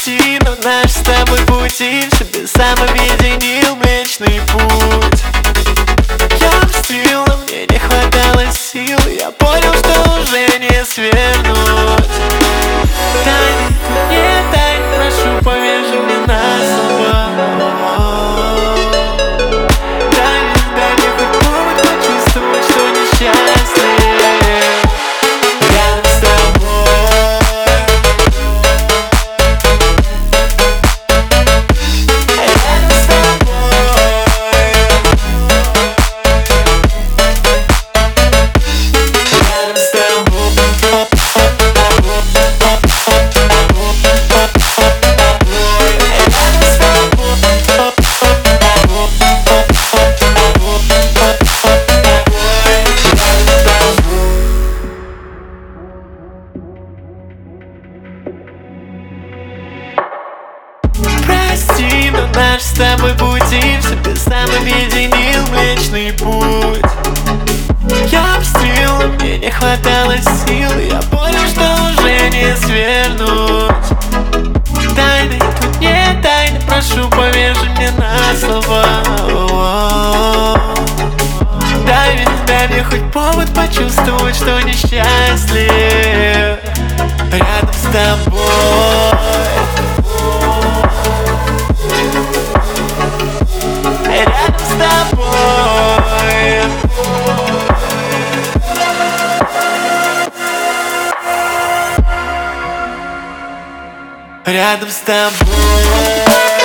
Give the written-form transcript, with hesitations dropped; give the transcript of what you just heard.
Прости, но наш с тобой пути в себе сам объединил Млечный Путь. Я мстил, но мне не хватало сил. Я понял, что уже не свернуть. Тайны тут нет тайн, прошу, повяжи мне на слово. Дай мне хоть повод почувствовать, что несчастлив рядом с тобой. Рядом с тобой. Рядом с тобой. Прости, но наш с тобой пути в себе сам объединил Млечный Путь. Я мстил, но мне не хватало сил. Я понял, что уже не свернуть. Тайны тут нет тайны, прошу, повяжи мне на слова. Дай мне хоть повод почувствовать, что несчастлив рядом с тобой. Рядом с тобой. Рядом с тобой.